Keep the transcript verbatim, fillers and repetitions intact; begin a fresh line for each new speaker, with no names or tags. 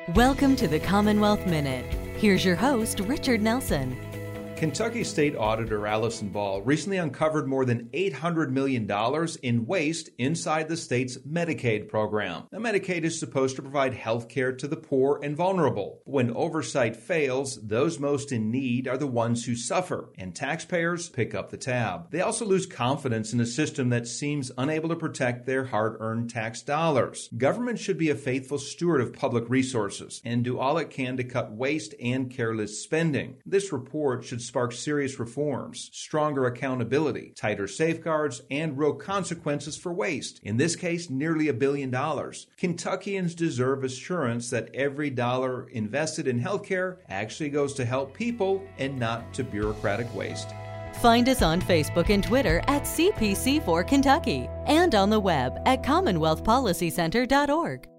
Welcome to the Commonwealth Minute. Here's your host, Richard Nelson.
Kentucky State Auditor Allison Ball recently uncovered more than eight hundred million dollars in waste inside the state's Medicaid program. Now, Medicaid is supposed to provide health care to the poor and vulnerable. When oversight fails, those most in need are the ones who suffer, and taxpayers pick up the tab. They also lose confidence in a system that seems unable to protect their hard-earned tax dollars. Government should be a faithful steward of public resources and do all it can to cut waste and careless spending. This report should spark serious reforms, stronger accountability, tighter safeguards, and real consequences for waste. In this case, nearly a billion dollars. Kentuckians deserve assurance that every dollar invested in healthcare actually goes to help people and not to bureaucratic waste.
Find us on Facebook and Twitter at C P C four Kentucky and on the web at commonwealth policy center dot org.